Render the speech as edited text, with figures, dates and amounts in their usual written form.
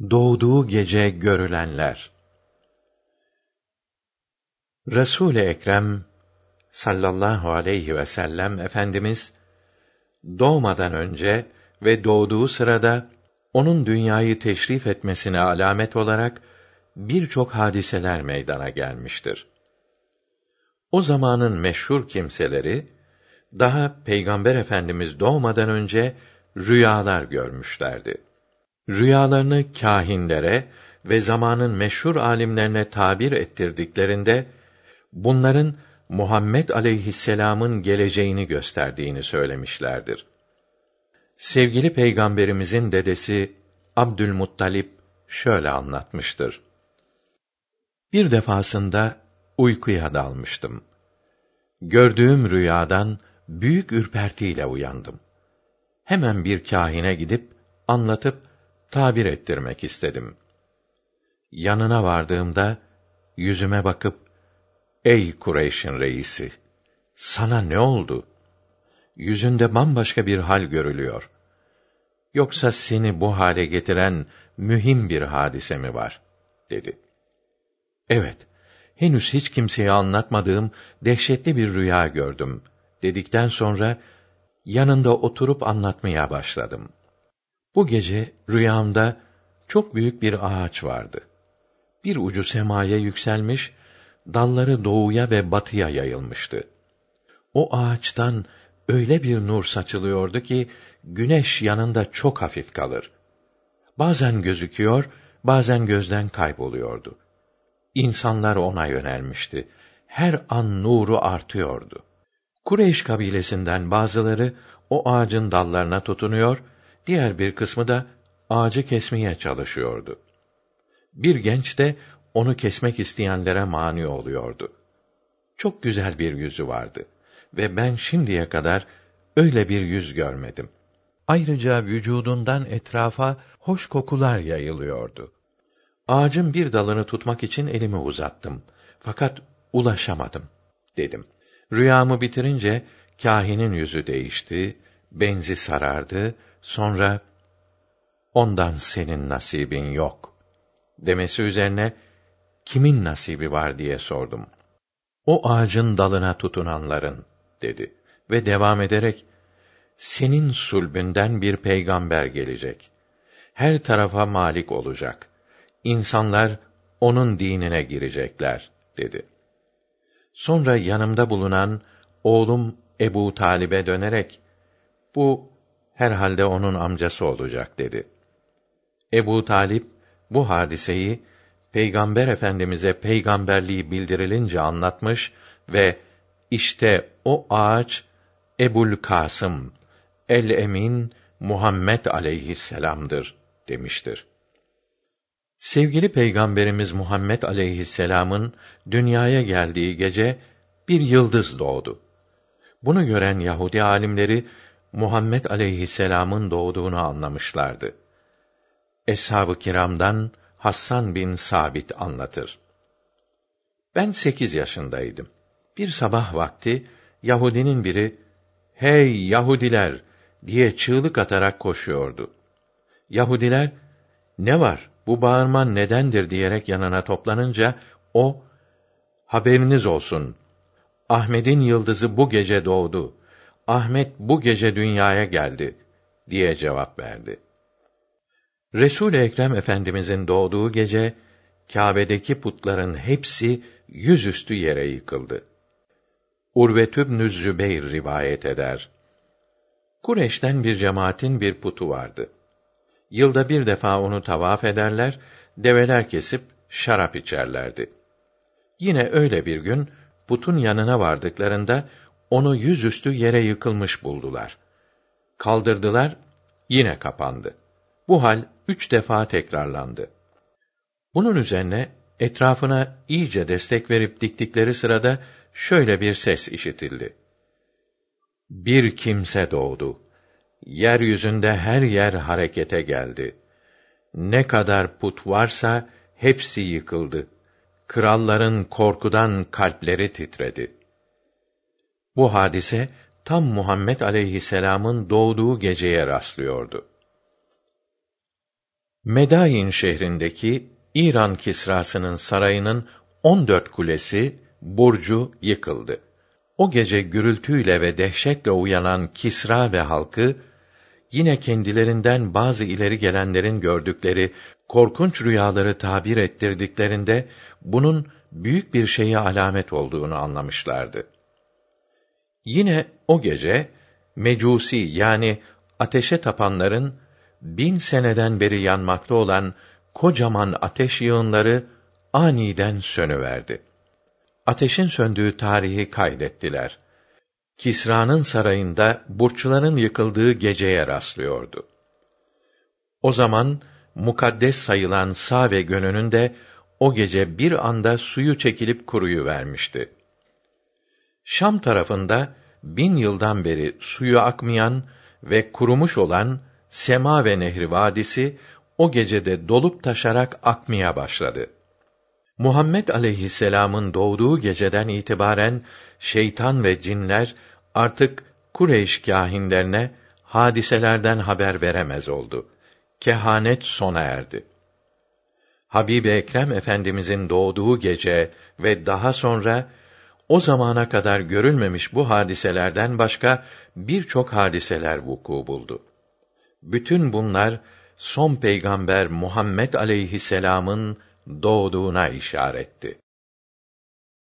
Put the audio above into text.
Doğduğu gece görülenler. Resul-i Ekrem sallallahu aleyhi ve sellem Efendimiz doğmadan önce ve doğduğu sırada onun dünyayı teşrif etmesine alamet olarak birçok hadiseler meydana gelmiştir. O zamanın meşhur kimseleri daha Peygamber Efendimiz doğmadan önce rüyalar görmüşlerdi. Rüyalarını kâhinlere ve zamanın meşhur âlimlerine tabir ettirdiklerinde bunların Muhammed aleyhisselam'ın geleceğini gösterdiğini söylemişlerdir. Sevgili Peygamberimizin dedesi Abdülmuttalip şöyle anlatmıştır. Bir defasında uykuya dalmıştım. Gördüğüm rüyadan büyük ürpertiyle uyandım. Hemen bir kâhine gidip anlatıp tabir ettirmek istedim. Yanına vardığımda yüzüme bakıp, "Ey Kureyş'in reisi, sana ne oldu? Yüzünde bambaşka bir hal görülüyor. Yoksa seni bu hale getiren mühim bir hadise mi var?" dedi. "Evet, henüz hiç kimseye anlatmadığım dehşetli bir rüya gördüm." dedikten sonra yanında oturup anlatmaya başladım. Bu gece rüyamda çok büyük bir ağaç vardı. Bir ucu semaya yükselmiş, dalları doğuya ve batıya yayılmıştı. O ağaçtan öyle bir nur saçılıyordu ki güneş yanında çok hafif kalır. Bazen gözüküyor, bazen gözden kayboluyordu. İnsanlar ona yönelmişti. Her an nuru artıyordu. Kureyş kabilesinden bazıları o ağacın dallarına tutunuyor, diğer bir kısmı da ağacı kesmeye çalışıyordu. Bir genç de onu kesmek isteyenlere mani oluyordu. Çok güzel bir yüzü vardı ve ben şimdiye kadar öyle bir yüz görmedim. Ayrıca vücudundan etrafa hoş kokular yayılıyordu. Ağacın bir dalını tutmak için elimi uzattım. Fakat ulaşamadım, dedim. Rüyamı bitirince kâhinin yüzü değişti, benzi sarardı, sonra "Ondan senin nasibin yok" demesi üzerine "Kimin nasibi var?" diye sordum. "O ağacın dalına tutunanların" dedi ve devam ederek "Senin sulbünden bir peygamber gelecek. Her tarafa malik olacak. İnsanlar onun dinine girecekler" dedi. Sonra yanımda bulunan oğlum Ebu Talib'e dönerek "Bu herhalde onun amcası olacak" dedi. Ebu Talip bu hadiseyi Peygamber Efendimize peygamberliği bildirilince anlatmış ve işte o ağaç Ebul Kasım el-Emin Muhammed aleyhisselam'dır demiştir. Sevgili Peygamberimiz Muhammed aleyhisselam'ın dünyaya geldiği gece bir yıldız doğdu. Bunu gören Yahudi âlimleri Muhammed aleyhisselam'ın doğduğunu anlamışlardı. Eshab-ı kiramdan Hassan bin Sabit anlatır. Ben 8 yaşındaydım. Bir sabah vakti Yahudinin biri "Hey Yahudiler!" diye çığlık atarak koşuyordu. Yahudiler "Ne var? Bu bağırman nedendir?" diyerek yanına toplanınca o "Haberiniz olsun. Ahmet'in yıldızı bu gece doğdu. Ahmet bu gece dünyaya geldi" diye cevap verdi. Resul-i Ekrem Efendimizin doğduğu gece Kâbe'deki putların hepsi yüzüstü yere yıkıldı. Urvetübnü Zübeyr rivayet eder. Kureyş'ten bir cemaatin bir putu vardı. Yılda bir defa onu tavaf ederler, develer kesip şarap içerlerdi. Yine öyle bir gün putun yanına vardıklarında onu yüzüstü yere yıkılmış buldular. Kaldırdılar, yine kapandı. Bu hal 3 defa tekrarlandı. Bunun üzerine etrafına iyice destek verip diktikleri sırada şöyle bir ses işitildi. "Bir kimse doğdu. Yeryüzünde her yer harekete geldi. Ne kadar put varsa hepsi yıkıldı. Kralların korkudan kalpleri titredi." Bu hadise tam Muhammed aleyhisselam'ın doğduğu geceye rastlıyordu. Medain şehrindeki İran Kisrası'nın sarayının 14 kulesi, burcu yıkıldı. O gece gürültüyle ve dehşetle uyanan Kisra ve halkı, yine kendilerinden bazı ileri gelenlerin gördükleri korkunç rüyaları tabir ettirdiklerinde, bunun büyük bir şeye alamet olduğunu anlamışlardı. Yine o gece, mecusi yani ateşe tapanların 1000 seneden beri yanmakta olan kocaman ateş yığınları aniden sönüverdi. Ateşin söndüğü tarihi kaydettiler. Kisra'nın sarayında burçların yıkıldığı geceye rastlıyordu. O zaman mukaddes sayılan Save gölünün de o gece bir anda suyu çekilip kuruyuvermişti. Şam tarafında 1000 yıldan beri suyu akmayan ve kurumuş olan Sema ve Nehri vadisi o gecede dolup taşarak akmaya başladı. Muhammed aleyhisselam'ın doğduğu geceden itibaren şeytan ve cinler artık Kureyş kâhinlerine hadiselerden haber veremez oldu. Kehanet sona erdi. Habib-i Ekrem Efendimizin doğduğu gece ve daha sonra o zamana kadar görülmemiş bu hadiselerden başka birçok hadiseler vuku buldu. Bütün bunlar son peygamber Muhammed aleyhisselam'ın doğduğuna işaretti.